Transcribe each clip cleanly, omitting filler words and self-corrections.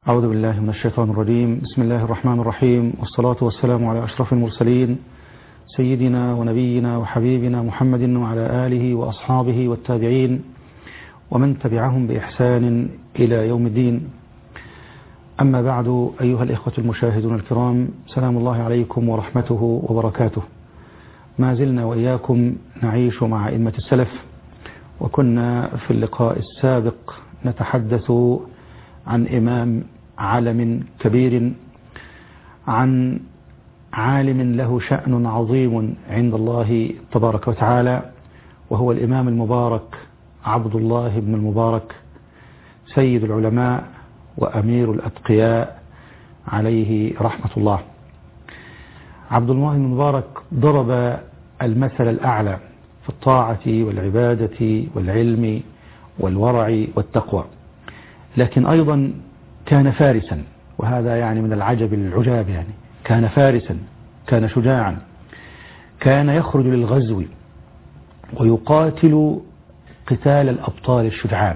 أعوذ بالله من الشيطان الرجيم. بسم الله الرحمن الرحيم، والصلاة والسلام على أشرف المرسلين سيدنا ونبينا وحبيبنا محمد وعلى آله وأصحابه والتابعين ومن تبعهم بإحسان إلى يوم الدين. أما بعد، أيها الإخوة المشاهدون الكرام، سلام الله عليكم ورحمته وبركاته. ما زلنا وإياكم نعيش مع أئمة السلف، وكنا في اللقاء السابق نتحدث عن إمام علم كبير، عن عالم له شأن عظيم عند الله تبارك وتعالى، وهو الإمام المبارك عبد الله بن المبارك سيد العلماء وأمير الأتقياء عليه رحمة الله. عبد الله بن المبارك ضرب المثل الأعلى في الطاعة والعبادة والعلم والورع والتقوى، لكن أيضا كان فارسا، وهذا يعني من العجب العجاب. يعني كان فارسا، كان شجاعا، كان يخرج للغزو ويقاتل قتال الأبطال الشجعان،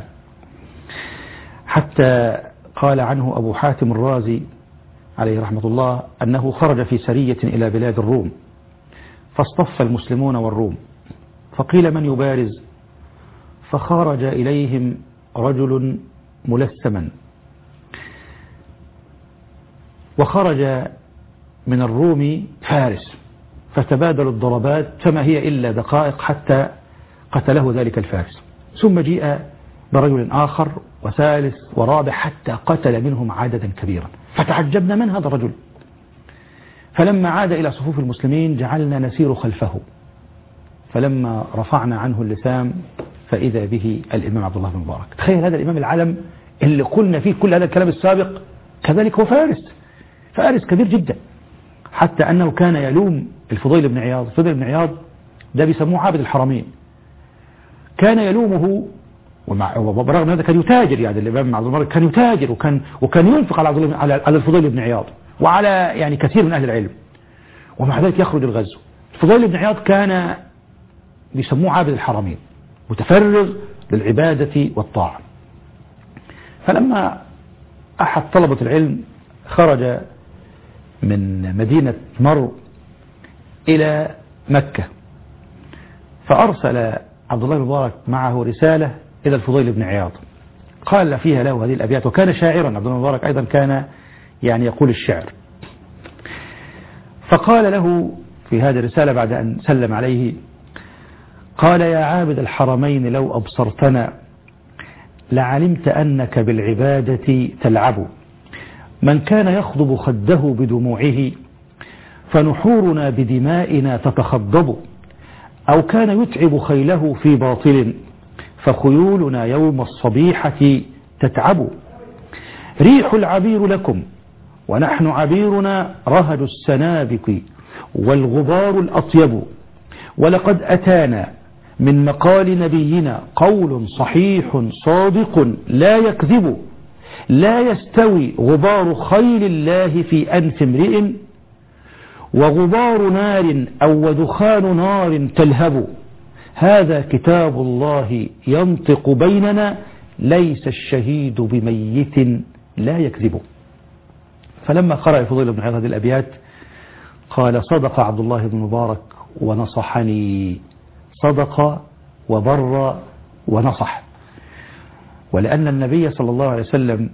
حتى قال عنه أبو حاتم الرازي عليه رحمة الله أنه خرج في سرية إلى بلاد الروم، فاصطف المسلمون والروم، فقيل من يبارز؟ فخرج إليهم رجل ملثما، وخرج من الروم فارس، فتبادلوا الضربات، فما هي إلا دقائق حتى قتله ذلك الفارس. ثم جيء برجل آخر وثالث ورابع حتى قتل منهم عددا كبيرا، فتعجبنا من هذا الرجل. فلما عاد إلى صفوف المسلمين جعلنا نسير خلفه، فلما رفعنا عنه اللثام فإذا به الإمام عبد الله بن المبارك. تخيل هذا الإمام العالم اللي قلنا فيه كل هذا الكلام السابق، كذلك هو فارس كبير جدا، حتى أنه كان يلوم الفضيل بن عياض. الفضيل بن عياض ده بيسموه عابد الحرمين، كان يلومه، وبرغم هذا كان يتاجر. يعني الإمام عبد المبارك كان يتاجر وكان ينفق على الفضيل بن عياض وعلى يعني كثير من أهل العلم، ومع ذلك يخرج الغزو. الفضيل بن عياض كان بيسموه عابد الحرمين، متفرغ للعبادة والطاعة. فلما أحد طلبة العلم خرج من مدينة مرو إلى مكة، فأرسل عبد الله بن المبارك معه رسالة إلى الفضيل بن عياض، قال فيها له هذه الأبيات، وكان شاعرا. عبد الله بن المبارك أيضا كان يعني يقول الشعر. فقال له في هذه الرسالة بعد أن سلم عليه، قال: يا عابد الحرمين لو أبصرتنا لعلمت أنك بالعبادة تلعب. من كان يخضب خده بدموعه فنحورنا بدمائنا تتخضب، أو كان يتعب خيله في باطل فخيولنا يوم الصبيحة تتعب. ريح العبير لكم ونحن عبيرنا رهج السنابك والغبار الأطيب، ولقد أتانا من مقال نبينا قول صحيح صادق لا يكذب. لا يستوي غبار خيل الله في أنف امرئ، وغبار نار أو ودخان نار تلهب. هذا كتاب الله ينطق بيننا، ليس الشهيد بميت لا يكذب. فلما قرأ الفضيل بن عياض هذه الأبيات قال: صدق عبد الله بن مبارك ونصحني، صدق وبر ونصح. ولأن النبي صلى الله عليه وسلم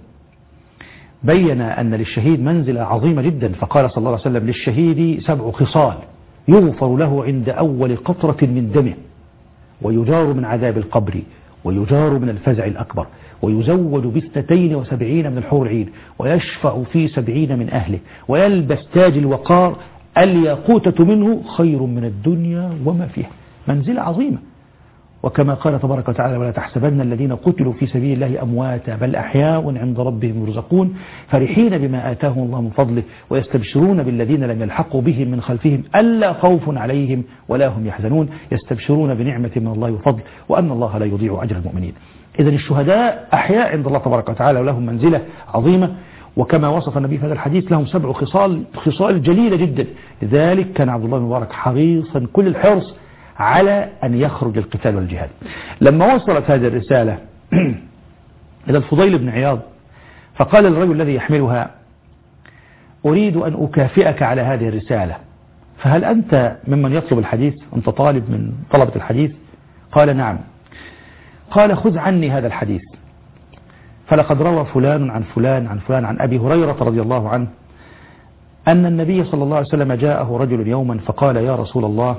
بين أن للشهيد منزلة عظيمة جدا، فقال صلى الله عليه وسلم: للشهيد 7 خصال يغفر له عند أول قطرة من دمه، ويجار من عذاب القبر، ويجار من الفزع الأكبر، ويزود ب72 من الحور العين، ويشفع في 70 من أهله، ويلبس تاج الوقار، الياقوتة منه خير من الدنيا وما فيها. منزلة عظيمة. وكما قال تبارك وتعالى: ولا تحسبن الذين قتلوا في سبيل الله أمواتا بل أحياء عند ربهم يرزقون فرحين بما آتاهم الله من فضله ويستبشرون بالذين لم يلحقوا بهم من خلفهم ألا خوف عليهم ولا هم يحزنون يستبشرون بنعمة من الله وفضل وأن الله لا يضيع أجر المؤمنين. إذن الشهداء أحياء عند الله تبارك وتعالى ولهم منزلة عظيمة، وكما وصف النبي في هذا الحديث لهم 7 خصال جليلة جدا. لذلك كان عبد الله بن مبارك حريصا كل الحرص على أن يخرج القتال والجهاد. لما وصلت هذه الرسالة إلى الفضيل بن عياض فقال الرجل الذي يحملها: أريد أن أكافئك على هذه الرسالة، فهل أنت ممن يطلب الحديث؟ أنت طالب من طلبة الحديث؟ قال: نعم. قال: خذ عني هذا الحديث، فلقد روى فلان عن فلان عن فلان عن أبي هريرة رضي الله عنه أن النبي صلى الله عليه وسلم جاءه رجل يوما فقال: يا رسول الله،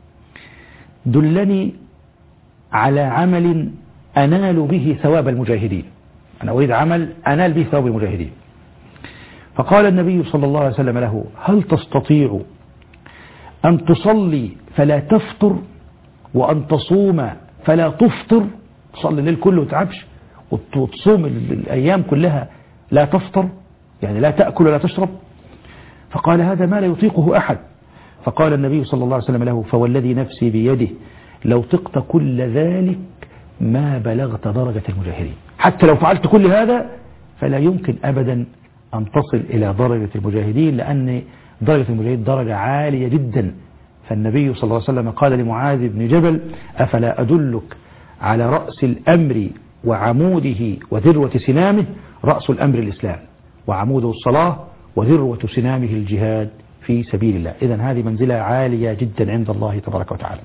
دلني على عمل أنال به ثواب المجاهدين، أنا أريد عمل أنال به ثواب المجاهدين. فقال النبي صلى الله عليه وسلم له: هل تستطيع أن تصلي فلا تفطر، وأن تصوم فلا تفطر؟ تصلي الليل كله وتعبش، وتصوم الأيام كلها لا تفطر، يعني لا تأكل ولا تشرب. فقال: هذا ما لا يطيقه أحد. فقال النبي صلى الله عليه وسلم له: فوالذي نفسي بيده لو طقت كل ذلك ما بلغت درجة المجاهدين. حتى لو فعلت كل هذا فلا يمكن أبدا أن تصل إلى درجة المجاهدين، لأن درجة المجاهدين درجة عالية جدا. فالنبي صلى الله عليه وسلم قال لمعاذ بن جبل: أفلا أدلك على رأس الأمر وعموده وذروة سنامه؟ رأس الأمر الإسلام، وعموده الصلاة، وذروة سنامه الجهاد في سبيل الله. إذن هذه منزلة عالية جدا عند الله تبارك وتعالى.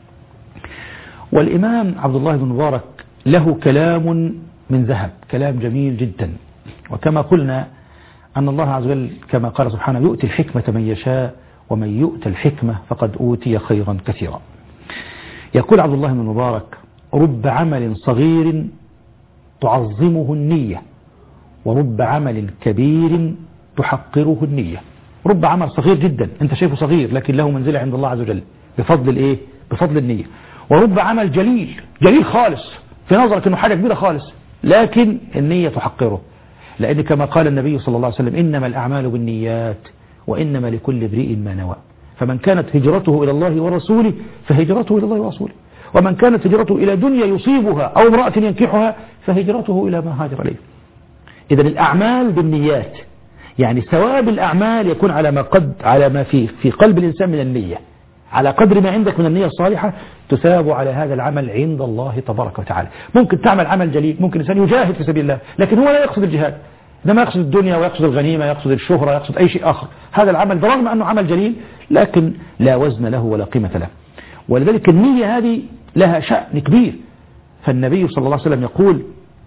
والإمام عبد الله بن مبارك له كلام من ذهب، كلام جميل جدا. وكما قلنا أن الله عز وجل كما قال سبحانه: يؤتي الحكمة من يشاء ومن يؤت الحكمة فقد أوتي خيرا كثيرا. يقول عبد الله بن مبارك: رب عمل صغير تعظمه النية، ورب عمل كبير تحقره النية. رب عمل صغير جدا انت شايفه صغير، لكن له منزلة عند الله عز وجل بفضل الايه؟ بفضل النية. ورب عمل جليل خالص في نظرك انه حاجة كبيرة خالص، لكن النية تحقره. لأن كما قال النبي صلى الله عليه وسلم: إنما الأعمال بالنيات وإنما لكل امرئ ما نوى. فمن كانت هجرته إلى الله ورسوله فهجرته إلى الله ورسوله، ومن كانت هجرته إلى دنيا يصيبها أو امرأة ينكحها فهجرته إلى ما هاجر إليه. إذن الأعمال بالنيات، يعني ثواب الأعمال يكون على ما في قلب الإنسان من النية. على قدر ما عندك من النية الصالحة تثاب على هذا العمل عند الله تبارك وتعالى. ممكن تعمل عمل جليل، ممكن الإنسان يجاهد في سبيل الله، لكن هو لا يقصد الجهاد، إنما يقصد الدنيا ويقصد الغنيمة، يقصد الشهرة، يقصد أي شيء آخر. هذا العمل برغم أنه عمل جليل لكن لا وزن له ولا قيمة له. ولذلك النية هذه لها شأن كبير. فالنبي صلى الله عليه وسلم يقول: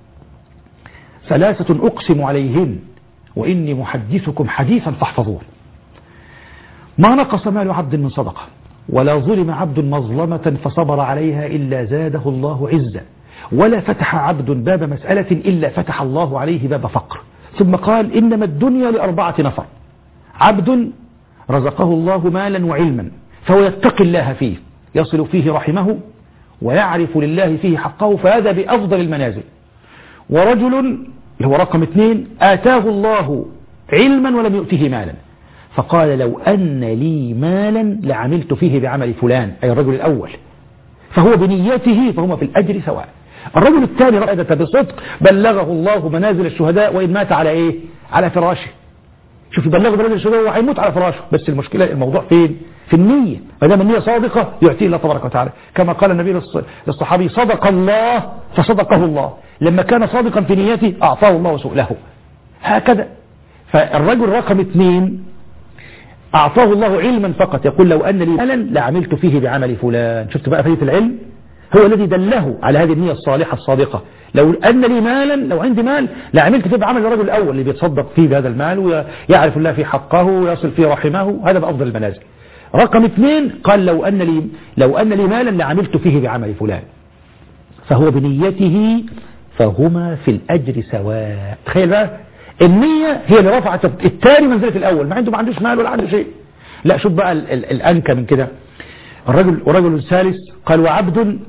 ثلاثة أقسم عليهن وإني محدثكم حديثا فاحفظوه: ما نقص مال عبد من صدقة، ولا ظلم عبد مظلمة فصبر عليها إلا زاده الله عزا، ولا فتح عبد باب مسألة إلا فتح الله عليه باب فقر. ثم قال: إنما الدنيا لأربعة نفر: عبد رزقه الله مالا وعلما فهو يتقي الله فيه، يصل فيه رحمه ويعرف لله فيه حقه، فهذا بأفضل المنازل. ورجل اللي هو رقم 2: آتاه الله علما ولم يؤته مالا، فقال: لو أن لي مالا لعملت فيه بعمل فلان، أي الرجل الأول، فهو بنيته فهما في الأجر سواء. الرجل الثاني رأيته بصدق بلغه الله منازل الشهداء وإن مات على إيه؟ على فراشه. شوف، يبلغه منازل الشهداء وهيموت على فراشه، بس المشكلة الموضوع فين؟ في النية. ما دام النية صادقة يعطيه الله تبارك وتعالى، كما قال النبي للصحابي: صدق الله فصدقه الله. لما كان صادقا في نيته أعطاه الله سؤله. هكذا. فالرجل رقم 2 أعطاه الله علما فقط، يقول: لو أن لي مالا لعملت فيه بعمل فلان. شفت بقى فايدة العلم؟ هو الذي دله على هذه النية الصالحة الصادقة. لو أن لي مالا، لو عندي مال لعملت فيه بعمل الرجل الأول اللي بيتصدق فيه بهذا المال ويعرف الله فيه حقه ويصل فيه رحمه، هذا بأفضل المنازل. رقم 2 قال: لو أن لي مالا لعملت فيه بعمل فلان، فهو بنيته فهما في الأجر سواء. تخيل بقى، النية هي اللي رفعت الثاني منزلة الأول، ما عندوش مال ولا عنده شيء. لا، شوف بقى الأنكى من كده. ورجل الثالث قال: وعبد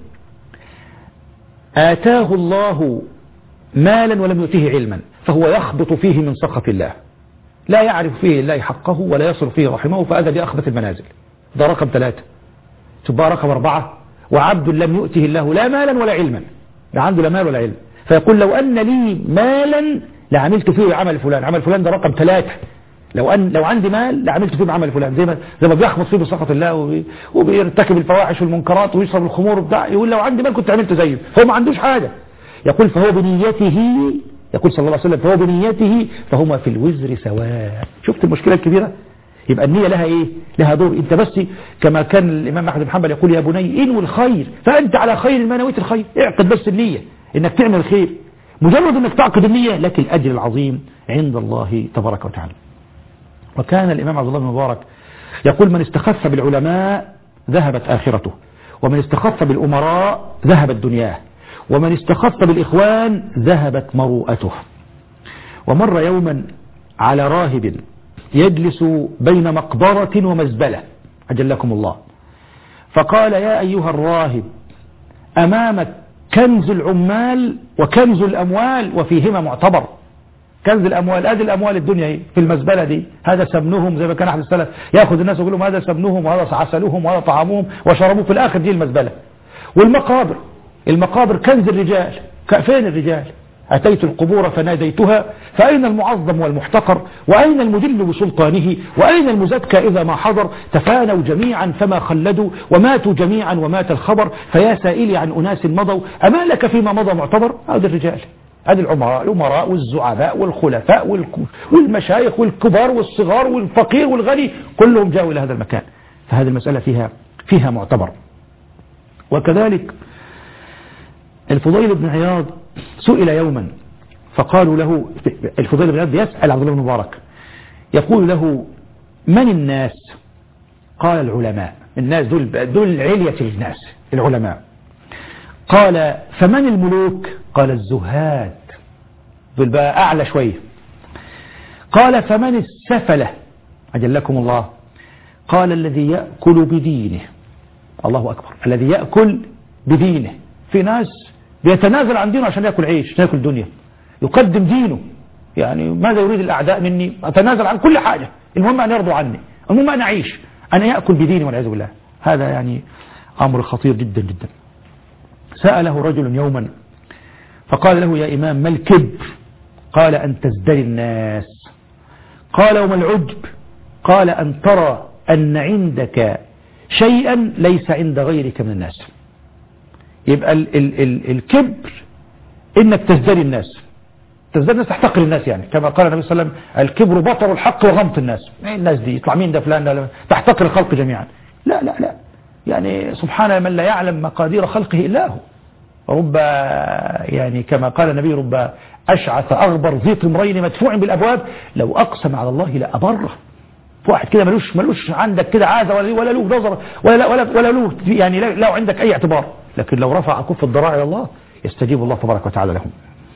آتاه الله مالا ولم يؤته علما فهو يخبط فيه من سخط الله، لا يعرف فيه الله حقه ولا يصل فيه رحمه، فهذا بأخبث المنازل. ده رقم 3. تبقى رقم 4: وعبد لم يؤته الله لا مالا ولا علما، لا عنده لا مال ولا علم، فيقول: لو أن لي مالا لعملت فيه عمل فلان. عمل فلان ده رقم 3. لو عندي مال لعملت فيه بعمل فلان، زي ما بيخبط فيه بسخط الله وبيرتكب الفواحش والمنكرات ويشرب الخمور وبتاع، يقول: لو عندي مال كنت عملت زيه. هو ما عندوش حاجة. يقول: فهو بنيته يقول صلى الله عليه وسلم فهو بنيته فهما في الوزر سواء. شفت المشكلة الكبيرة؟ يبقى النية لها إيه؟ لها دور. أنت بس كما كان الإمام أحمد بن حنبل يقول يا بني إنوي الخير فأنت على خير ما نويت الخير. اعقد بس النية إنك تعمل الخير، مجرد إنك تعقد النية لك الأجر العظيم عند الله تبارك وتعالى. وكان الإمام عبد الله بن مبارك يقول من استخف بالعلماء ذهبت آخرته، ومن استخف بالأمراء ذهبت دنياه، ومن استخف بالإخوان ذهبت مروءته. ومر يوما على راهب يجلس بين مقبرة ومزبلة أجلكم الله، فقال يا أيها الراهب أمامك كنز العمال وكنز الأموال وفيهما معتبر. كنز الأموال هذه الأموال الدنيا في المزبلة دي، هذا سمنهم زي ما كان أحد السلف يأخذ الناس ويقول لهم هذا سمنهم وهذا عسلهم وهذا طعامهم وشربوا، في الآخر دي المزبلة. والمقابر، المقابر كنز الرجال، فين الرجال؟ أتيت القبور فناديتها فأين المعظم والمحتقر، وأين المدل بسلطانه، وأين المزكى إذا ما حضر؟ تفانوا جميعا فما خلدوا وماتوا جميعا ومات الخبر، فيا سائلي عن أناس مضوا أما لك فيما مضى معتبر؟ هذا الرجال، هذه الأمراء والزعماء والخلفاء والمشايخ والكبار والصغار والفقير والغني كلهم جاءوا إلى هذا المكان. فهذه المسألة فيها معتبر. وكذلك الفضيل بن عياض سئل يوما فقالوا له، الفضيل بن عياض يسأل عبد الله بن مبارك يقول له من الناس؟ قال العلماء. الناس دول علية الناس العلماء. قال فمن الملوك؟ قال الزهاد، دول بقى أعلى شوية. قال فمن السفلة أجلكم الله؟ قال الذي يأكل بدينه. الله أكبر، الذي يأكل بدينه. في ناس بيتنازل عن دينه عشان يأكل عيش، عشان يأكل دنيا، يقدم دينه. يعني ماذا يريد الأعداء مني؟ أتنازل عن كل حاجة، المهم أن يرضوا عني، المهم أن أعيش، أنا يأكل بديني والعياذ بالله. هذا يعني أمر خطير جدا جدا. سأله رجل يوما فقال له يا إمام ما الكبر؟ قال أن تزدري الناس. قال وما العجب؟ قال أن ترى أن عندك شيئا ليس عند غيرك من الناس. يبقى الكبر إنك تزدري الناس، تزدري الناس، تحتقر الناس، يعني كما قال النبي صلى الله عليه وسلم الكبر بطر الحق وغمط الناس. الناس دي يطلع مين ده فلان ده، تحتقر الخلق جميعا. لا لا لا، يعني سبحان من لا يعلم مقادير خلقه إلا هو. رب يعني كما قال النبي رب أشعث أغبر ذي طمرين مدفوع بالأبواب لو أقسم على الله لأبره. واحد كده ملوش عندك كده عازة ولا له نظر ولا له يعني لا عندك أي اعتبار، لكن لو رفع كف الضراع إلى الله يستجيب الله تبارك وتعالى لهم.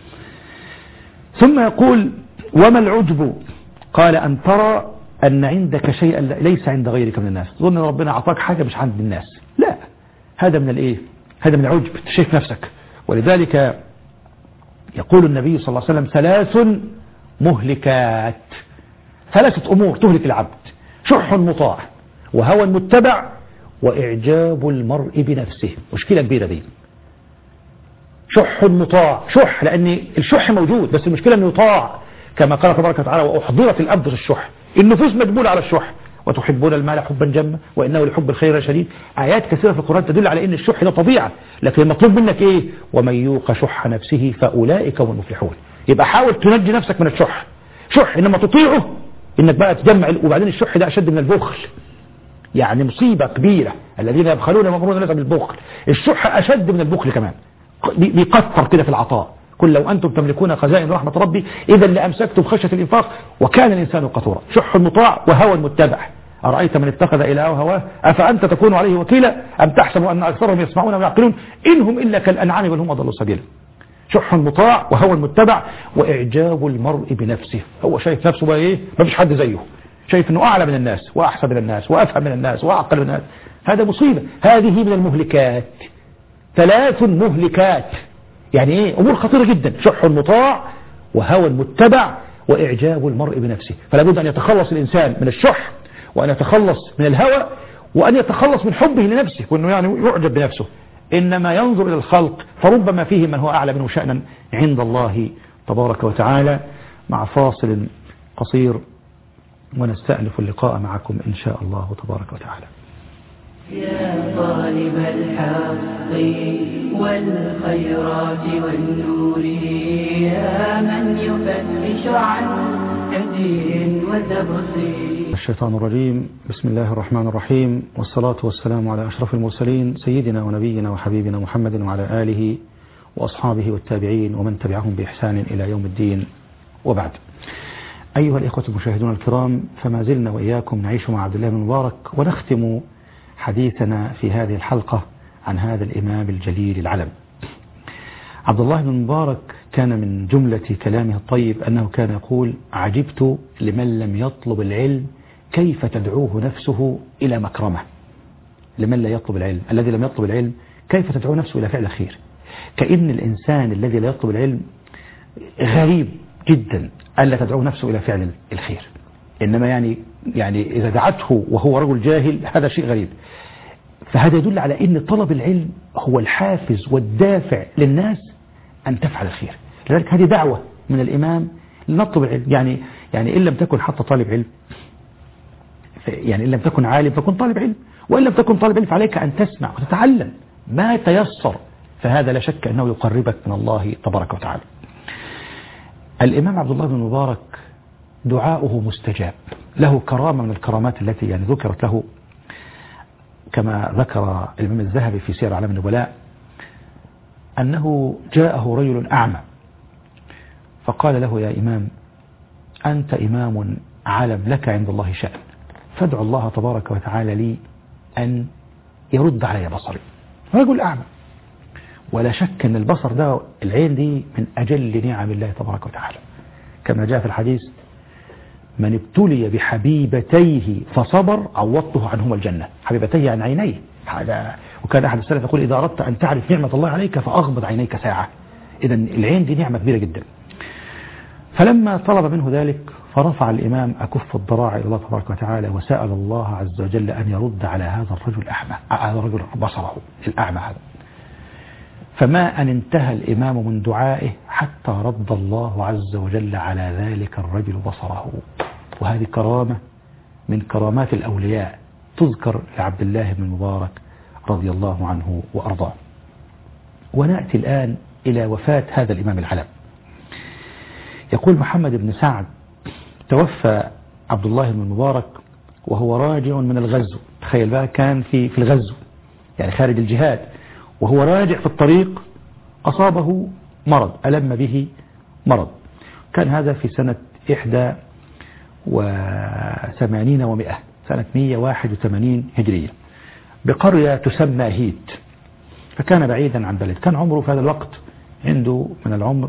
ثم يقول وما العجب؟ قال أن ترى أن عندك شيئا ليس عند غيرك من الناس. تظن أن ربنا أعطاك حاجة مش عند الناس، لا، هذا من الإيه؟ هذا من العجب، شايف نفسك. ولذلك يقول النبي صلى الله عليه وسلم ثلاث مهلكات، ثلاثة أمور تهلك العبد: شح مطاع وهوى متبع وإعجاب المرء بنفسه. مشكلة كبيرة دي، شح مطاع، شح لأن الشح موجود بس المشكلة أنه يطاع، كما قال تبارك وتعالى وأحضرت الأنفس الشح، النفوس مجبولة على الشح. وتحبون المال حبا جما وإنه لحب الخير شديد. آيات كثيرة في القرآن تدل على أن الشح ده طبيعة، لكن المطلوب منك إيه؟ ومن يوق شح نفسه فأولئك هم المفلحون. يبقى حاول تنجي نفسك من الشح. شح إنما تطيعه إنك بقى تجمع، وبعدين الشح ده أشد من البخل، يعني مصيبة كبيرة. الذين يبخلون يأمرون الناس بالبخل. الشح أشد من البخل كمان، بيقطر كده في العطاء. قل لو أنتم تملكون خزائن رحمة ربي إذا لأمسكتم خشية الإنفاق وكان الإنسان قتورا. شح مطاع وهوى متبع. أرأيت من اتخذ إلهه هواه أفأنت تكون عليه وكيلا أم تحسب أن أكثرهم يسمعون ويعقلون إنهم إلا كالأنعام بل هم أضل سبيلا. شح مطاع وهوى متبع وإعجاب المرء بنفسه. هو شايف نفسه بقى إيه؟ ما فيش حد زيه، شايف أنه أعلى من الناس وأحسن من الناس وأفهم من الناس وأعقل من الناس. هذا مصيبة. هذه من المهلكات، ثلاث مهلكات، يعني إيه؟ أمور خطيرة جدا: شح مطاع وهوى متبع وإعجاب المرء بنفسه. فلا بد أن يتخلص الإنسان من الشح، وأن يتخلص من الهوى، وأن يتخلص من حبه لنفسه، وأنه يعني يعجب بنفسه. إنما ينظر إلى الخلق فربما فيه من هو أعلى منه شأنا عند الله تبارك وتعالى. مع فاصل قصير ونستأنف اللقاء معكم إن شاء الله تبارك وتعالى. يا طالب الحق والخيرات والنور، يا من يفتش عن هدي وتبصير. الشيطان الرجيم. بسم الله الرحمن الرحيم، والصلاة والسلام على أشرف المرسلين سيدنا ونبينا وحبيبنا محمد وعلى آله وأصحابه والتابعين ومن تبعهم بإحسان إلى يوم الدين، وبعد. أيها الإخوة المشاهدون الكرام، فما زلنا وإياكم نعيش مع عبد الله بن مبارك، ونختم حديثنا في هذه الحلقة عن هذا الإمام الجليل العلم. عبد الله بن مبارك كان من جملة كلامه الطيب أنه كان يقول: عجبت لمن لم يطلب العلم كيف تدعوه نفسه إلى مكرمة. لمن لا يطلب العلم، الذي لم يطلب العلم كيف تدعو نفسه إلى فعل خير. كأن الإنسان الذي لا يطلب العلم غريب جدا ألا تدعو نفسه إلى فعل الخير، إنما يعني إذا دعته وهو رجل جاهل هذا شيء غريب. فهذا يدل على أن طلب العلم هو الحافز والدافع للناس أن تفعل الخير. لذلك هذه دعوة من الإمام لنطلب العلم. يعني إن لم تكن حتى طالب علم، يعني إن لم تكن عالم فكن طالب علم، وإن لم تكن طالب علم فعليك أن تسمع وتتعلم ما تيسر، فهذا لا شك أنه يقربك من الله تبارك وتعالى. الإمام عبد الله بن مبارك دعاؤه مستجاب، له كرامة من الكرامات التي ذكرت له، كما ذكر الإمام الذهبي في سير أعلام النبلاء أنه جاءه رجل أعمى فقال له: يا إمام، أنت إمام علم، لك عند الله شأن، فادعو الله تبارك وتعالى لي أن يرد علي بصري. رجل أعمى، ولا شك أن البصر ده، العين دي، من أجل نعم الله تبارك وتعالى، كما جاء في الحديث: من ابتلي بحبيبتيه فصبر عوضته عنهما الجنة. حبيبتيه عن عينيه. وكان أحد السلف يقول: إذا أردت أن تعرف نعمة الله عليك فأغمض عينيك ساعة. إذا العين دي نعمة كبيرة جدا. فلما طلب منه ذلك فرفع الإمام أكف الضراع إلى الله تبارك وتعالى وسأل الله عز وجل أن يرد على هذا الرجل الأعمى، هذا الرجل بصره الأعمى هذا. فما أن انتهى الإمام من دعائه حتى رد الله عز وجل على ذلك الرجل بصره. وهذه كرامة من كرامات الأولياء تذكر لعبد الله بن مبارك رضي الله عنه وأرضاه. ونأتي الآن إلى وفاة هذا الإمام العلم. يقول محمد بن سعد: توفى عبد الله بن مبارك وهو راجع من الغزو. تخيل بقى، كان في الغزو، يعني خارج الجهاد، وهو راجع في الطريق أصابه مرض، ألم به مرض. كان هذا في سنة 81 و100، سنة 181 هجرية، بقرية تسمى هيت. فكان بعيدا عن بلد. كان عمره في هذا الوقت عنده من العمر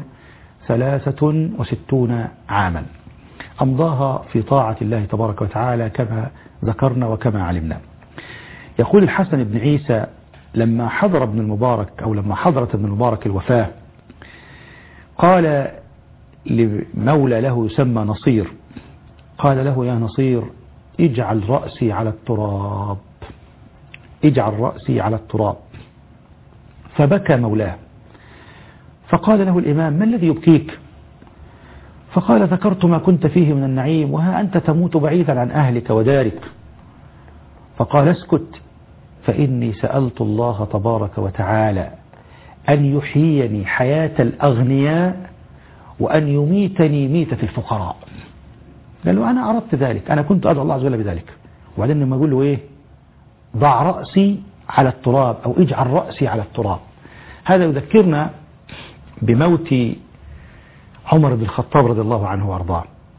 63 عاما، أمضاها في طاعة الله تبارك وتعالى كما ذكرنا وكما علمنا. يقول الحسن بن عيسى: لما حضر ابن المبارك، أو لما حضرت ابن المبارك الوفاة، قال لمولى له يسمى نصير، قال له: يا نصير، اجعل رأسي على التراب، اجعل رأسي على التراب. فبكى مولاه. فقال له الإمام: ما الذي يبكيك؟ فقال: ذكرت ما كنت فيه من النعيم، وها أنت تموت بعيدا عن أهلك ودارك. فقال: اسكت، فإني سألت الله تبارك وتعالى أن يحييني حياة الأغنياء وأن يميتني ميتة الفقراء. قال له: أنا أردت ذلك، أنا كنت أدعو الله عز وجل بذلك. وبعدين لما يقول له إيه؟ ضع رأسي على التراب، أو اجعل رأسي على التراب. هذا يذكرنا بموت عمر بن الخطاب رضي الله عنه وأرضاه.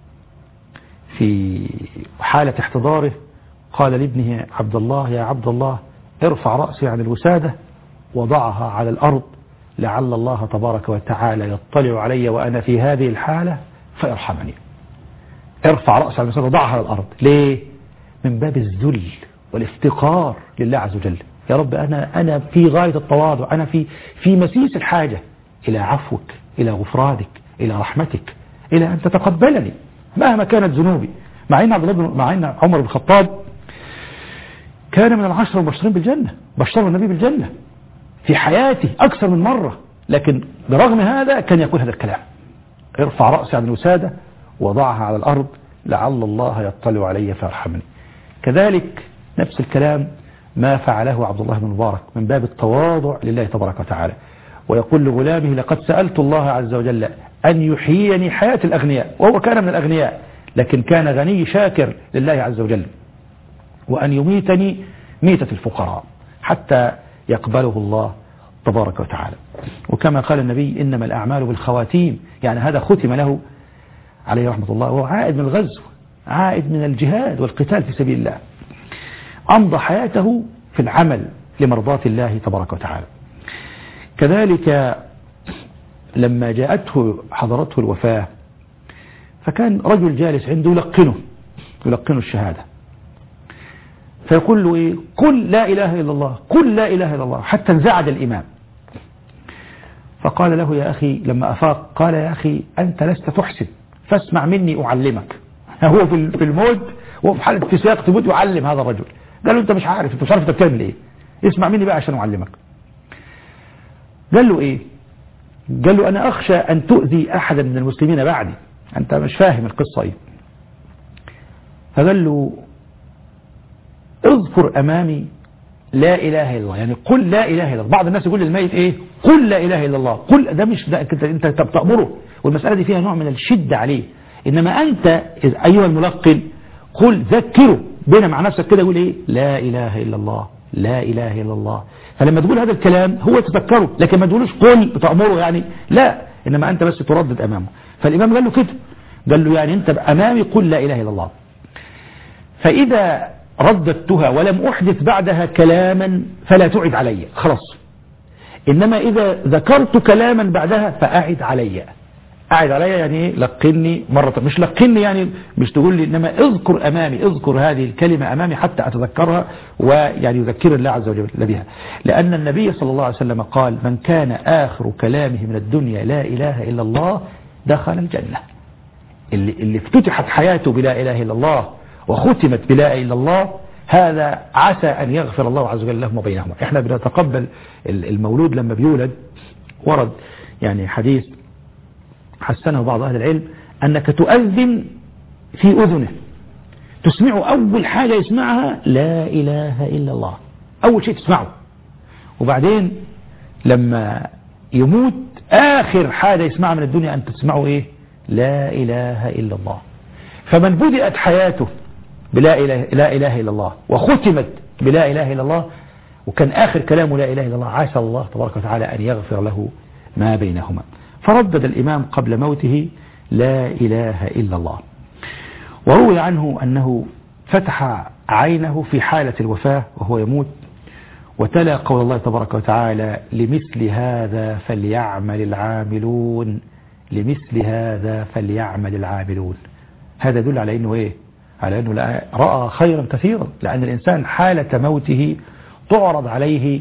في حالة احتضاره قال لابنه عبد الله: يا عبد الله، ارفع رأسي عن الوسادة وضعها على الأرض، لعل الله تبارك وتعالى يطلع علي وأنا في هذه الحالة فيرحمني. ارفع رأسي عن الوسادة وضعها على الأرض. ليه؟ من باب الذل والافتقار لله عز وجل. يا رب، أنا في غاية التواضع، أنا في مسيس الحاجة إلى عفوك، إلى غفرانك، إلى رحمتك، إلى أن تتقبلني مهما كانت ذنوبي. مع أن عمر بن الخطاب كان من العشرة المبشرين بالجنة، بشر النبي بالجنة في حياته أكثر من مرة، لكن برغم هذا كان يقول هذا الكلام: ارفع رأسي عن الوسادة وضعها على الأرض، لعل الله يطلع علي فيرحمني. كذلك نفس الكلام ما فعله عبد الله بن مبارك من باب التواضع لله تبارك وتعالى، ويقول لغلامه: لقد سألت الله عز وجل أن يحييني حياة الأغنياء، وهو كان من الأغنياء لكن كان غني شاكر لله عز وجل، وأن يميتني ميتة الفقراء حتى يقبله الله تبارك وتعالى. وكما قال النبي: إنما الأعمال بالخواتيم، يعني هذا ختم له عليه رحمة الله، وهو عائد من الغزو، عائد من الجهاد والقتال في سبيل الله، أمضى حياته في العمل لمرضاة الله تبارك وتعالى. كذلك لما حضرته الوفاة، فكان رجل جالس عنده يلقنه الشهادة، فيقول له إيه؟ قل لا إله إلا الله، قل لا إله إلا الله، حتى انزعج الإمام. فقال له: يا أخي، لما أفاق قال: يا أخي أنت لست تحسن، فاسمع مني أعلمك. هو في الموت، وفي حالة في سياق تموت يعلم هذا الرجل. قال له: أنت مش عارف أنت بتعمل إيه، اسمع مني بقى عشان أعلمك. قال له إيه؟ قال له: أنا أخشى أن تؤذي أحدا من المسلمين بعدي، أنت مش فاهم القصة إيه. فقال له: اذكر أمامي لا إله إلا الله، يعني قل لا إله إلا الله. بعض الناس يقول للميت إيه؟ قل لا إله إلا الله، قل، ده مش ده أنت بتأمره، والمسألة دي فيها نوع من الشدة عليه. إنما أنت أيها الملقن قل، ذكره بينه مع نفسك كده، يقول إيه؟ لا إله إلا الله، لا إله إلا الله. فلما تقول هذا الكلام هو تذكره، لكن ما تقولوش قل بتأمره يعني، لا، إنما أنت بس تردد أمامه. فالإمام قال له كده، قال له: يعني أنت أمامي قل لا إله إلا الله، فإذا رددتها ولم أحدث بعدها كلاما فلا تعد علي، خلاص. إنما إذا ذكرت كلاما بعدها فأعد علي. أعد علي يعني إيه؟ لقني مرة، مش لقني يعني مش تقول لي، إنما اذكر أمامي، اذكر هذه الكلمة أمامي حتى أتذكرها، ويعني يذكر الله عز وجل بها. لأن النبي صلى الله عليه وسلم قال: من كان آخر كلامه من الدنيا لا إله إلا الله دخل الجنة. اللي افتتحت حياته بلا إله إلا الله وختمت بلا إله إلا الله، هذا عسى أن يغفر الله عز وجل لهم وبينهما. احنا بنتقبل المولود لما بيولد، ورد يعني حديث حسنه بعض أهل العلم، أنك تؤذن في أذنه، تسمعه أول حاجة يسمعها لا إله إلا الله، أول شيء تسمعه. وبعدين لما يموت آخر حاجة يسمعها من الدنيا أن تسمعه إيه؟ لا إله إلا الله. فمن بدأت حياته بلا إله إلا الله وختمت بلا إله إلا الله، وكان آخر كلامه لا إله إلا الله، عسى الله تبارك وتعالى أن يغفر له ما بينهما. فردد الإمام قبل موته لا إله إلا الله. وروي عنه أنه فتح عينه في حالة الوفاة وهو يموت، وتلا قول الله تبارك وتعالى: لمثل هذا فليعمل العاملون، لمثل هذا فليعمل العاملون. هذا يدل على أنه إيه؟ على أنه رأى خيرا كثيرا، لأن الإنسان حالة موته تعرض عليه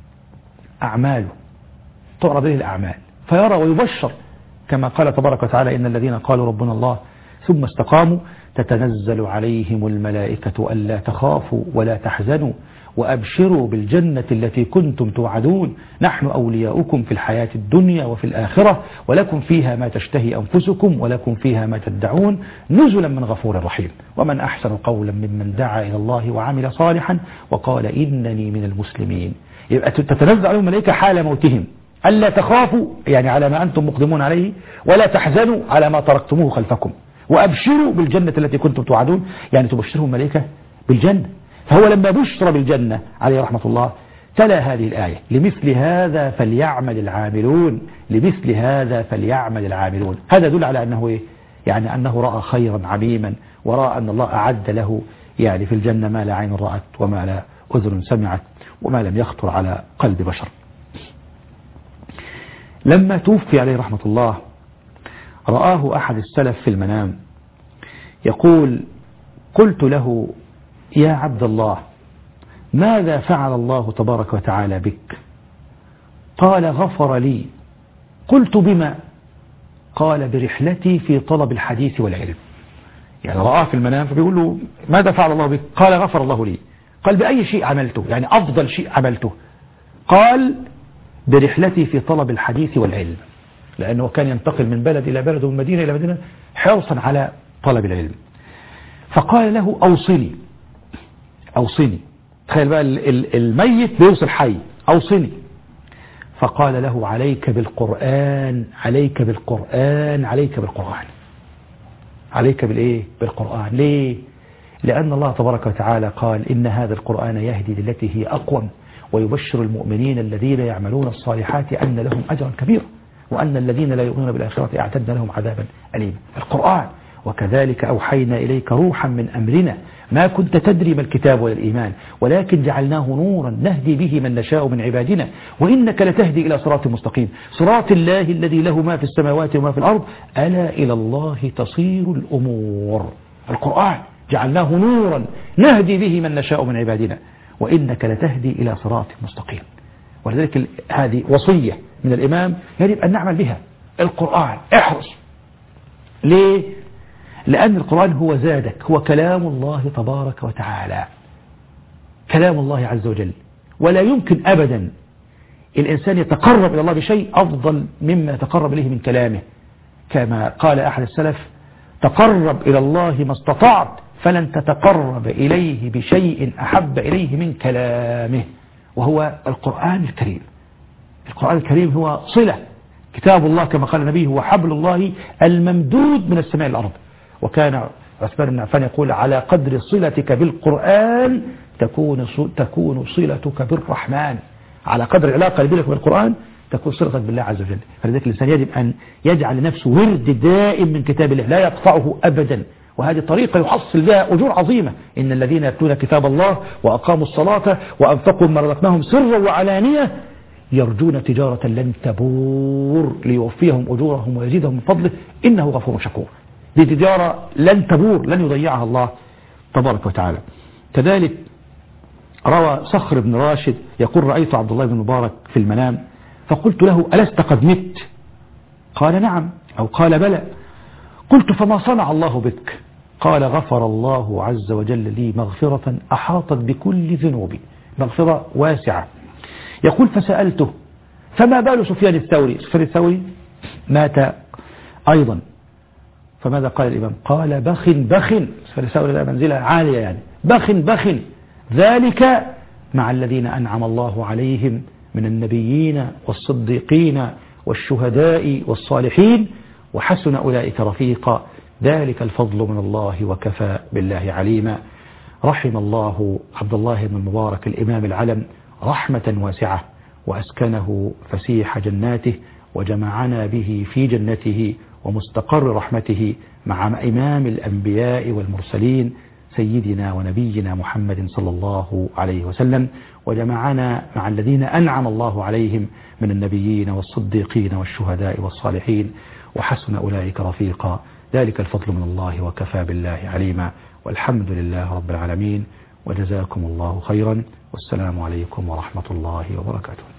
أعماله، تعرض عليه الأعمال فيرى ويبشر، كما قال تبارك وتعالى: إن الذين قالوا ربنا الله ثم استقاموا تتنزل عليهم الملائكة ألا تخافوا ولا تحزنوا وأبشروا بالجنة التي كنتم توعدون، نحن أولياؤكم في الحياة الدنيا وفي الآخرة، ولكم فيها ما تشتهي أنفسكم ولكم فيها ما تدعون، نزلا من غفور رحيم. ومن أحسن قولا ممن دعا إلى الله وعمل صالحا وقال إنني من المسلمين. يبقى تتنزل عليهم الملائكة حال موتهم ألا تخافوا، يعني على ما أنتم مقدمون عليه، ولا تحزنوا على ما تركتموه خلفكم، وأبشروا بالجنة التي كنتم توعدون، يعني تبشرهم الملائكة بالجنة. فهو لما بشر بالجنة عليه رحمة الله تلا هذه الآية: لمثل هذا فليعمل العاملون، لمثل هذا فليعمل العاملون. هذا يدل على أنه إيه؟ يعني أنه رأى خيرا عميما، ورأى أن الله أعد له يعني في الجنة ما لا عين رأت وما لا أذن سمعت وما لم يخطر على قلب بشر. لما توفي عليه رحمة الله رآه أحد السلف في المنام يقول: قلت له: يا عبد الله، ماذا فعل الله تبارك وتعالى بك؟ قال: غفر لي. قلت: بما؟ قال: برحلتي في طلب الحديث والعلم. يعني رآه في المنام فبيقول له: ماذا فعل الله بك؟ قال: غفر الله لي. قال: بأي شيء عملته؟ يعني أفضل شيء عملته. قال: برحلتي في طلب الحديث والعلم، لأنه كان ينتقل من بلد إلى بلد ومن مدينة إلى مدينة حرصا على طلب العلم. فقال له: أوصني، تخيل بقى الميت بيوصل حي أوصني، فقال له عليك بالقرآن عليك بالقرآن عليك بالقرآن. عليك بالإيه؟ بالقرآن. ليه؟ لأن الله تبارك وتعالى قال إن هذا القرآن يهدي للتي هي أقوم ويبشر المؤمنين الذين يعملون الصالحات أن لهم أجرا كبيرا وأن الذين لا يؤمنون بالآخرة أعتدنا لهم عذابا أليما. القرآن. وكذلك أوحينا إليك روحا من أمرنا ما كنت تدري ما الكتاب ولا الإيمان ولكن جعلناه نورا نهدي به من نشاء من عبادنا وإنك لتهدي إلى صراط مستقيم صراط الله الذي له ما في السماوات وما في الأرض ألا إلى الله تصير الأمور. القرآن جعلناه نورا نهدي به من نشاء من عبادنا وإنك لتهدي إلى صراط مستقيم. ولذلك هذه وصية من الإمام يجب أن نعمل بها. القرآن احرص. ليه؟ لأن القرآن هو زادك، هو كلام الله تبارك وتعالى، كلام الله عز وجل، ولا يمكن أبدا الإنسان يتقرب إلى الله بشيء أفضل مما يتقرب إليه من كلامه. كما قال أحد السلف تقرب إلى الله ما استطعت فلن تتقرب إليه بشيء أحب إليه من كلامه، وهو القرآن الكريم. القرآن الكريم هو صلة، كتاب الله كما قال النبي هو حبل الله الممدود من السماء إلى الأرض. وكان عثمان بن عفان يقول على قدر صلتك بالقرآن تكون صلتك بالرحمن. على قدر العلاقة اللي بينك بالقرآن تكون صلتك بالله عز وجل. فلذلك الإنسان يجب أن يجعل لنفسه ورد دائم من كتاب الله لا يقطعه أبدا، وهذه طريقة يحصل بها أجور عظيمة. إن الذين يتلون كتاب الله وأقاموا الصلاة وأنفقوا مما رزقناهم سرا وعلانية يرجون تجارة لن تبور ليوفيهم أجورهم ويزيدهم من فضله إنه غفور شكور. دي تجارة لن تبور، لن يضيعها الله تبارك وتعالى. كذلك روى صخر بن راشد يقول رأيت عبد الله بن مبارك في المنام فقلت له ألست قد مت؟ قال نعم أو قال بلى. قلت فما صنع الله بك؟ قال غفر الله عز وجل لي مغفرة أحاطت بكل ذنوبي، مغفرة واسعة. يقول فسألته فما بال سفيان الثوري؟ سفيان الثوري مات أيضا، فماذا قال الإمام؟ قال بخ بخ. سفيان الثوري لا منزلة عالية يعني، بخ بخ ذلك مع الذين أنعم الله عليهم من النبيين والصديقين والشهداء والصالحين وحسن أولئك رفيقا ذلك الفضل من الله وكفى بالله عليما. رحم الله عبد الله بن المبارك الإمام العلم رحمة واسعة وأسكنه فسيح جناته وجمعنا به في جنته ومستقر رحمته مع إمام الأنبياء والمرسلين سيدنا ونبينا محمد صلى الله عليه وسلم، وجمعنا مع الذين أنعم الله عليهم من النبيين والصديقين والشهداء والصالحين وحسن أولئك رفيقا ذلك الفضل من الله وكفى بالله عليما. والحمد لله رب العالمين وجزاكم الله خيرا والسلام عليكم ورحمة الله وبركاته.